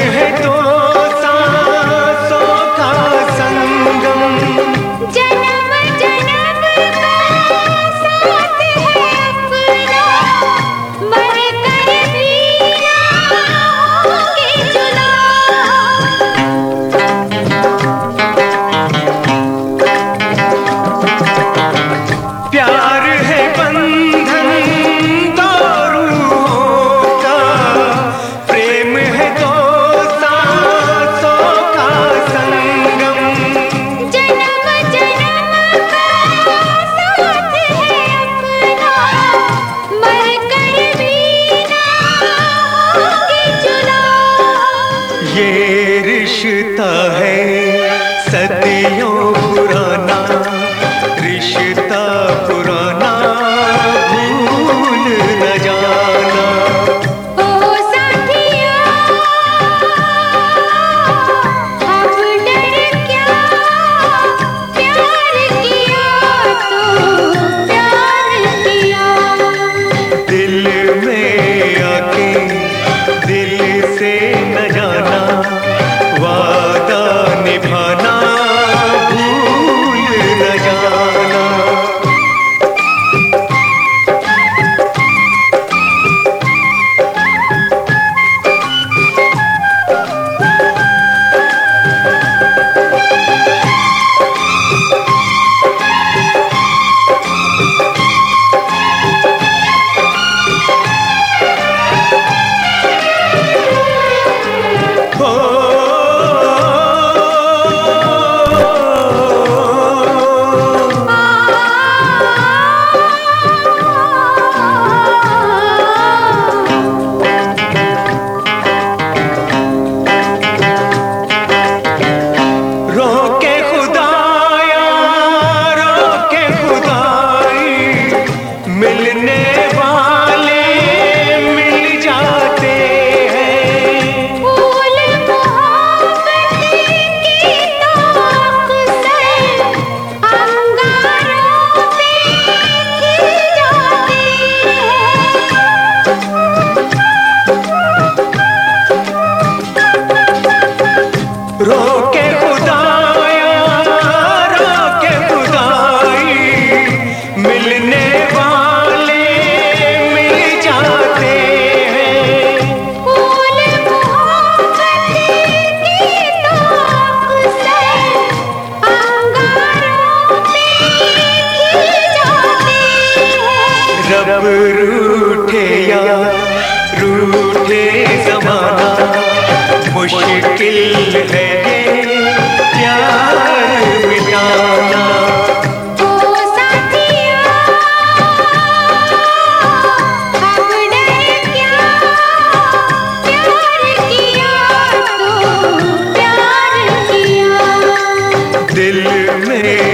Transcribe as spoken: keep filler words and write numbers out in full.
है तो सांसों का संगम, जन्म जन्म का साथ है अपना, मर कर भी ना होंगे जुदा। प्यार है बंधन दो रूहों का, प्रेम है दो सांसों का संगम, जन्म जन्म का साथ है अपना, मर कर भी ना होंगे जुदा। ये रिश्ता है सदियों पुराना, रिश्ता पुराना भूल न जाना। ओ साथिया अब डर क्या, प्यार किया तो प्यार किया। दिल में आके दिल से न जाना, वादा निभाना भूल न जाना। रोके खुदाया रोके खुदाई, मिलने वाले मिल जाते हैं। फूल मोहब्बत की तो अक्सर अंगारों पे खिल जाते हैं। रोके खुदाया रोके खुदाई, मिलने वाले मिल जाते हैं। फूल मोहब्बत की तो अक्सर अंगारों पे खिल जाते हैं। रब रूठे या रूठे ज़माना, मुश्किल है ये प्यार मिटाना। ओ साथिया अब डर क्या, प्यार किया तो प्यार किया। दिल में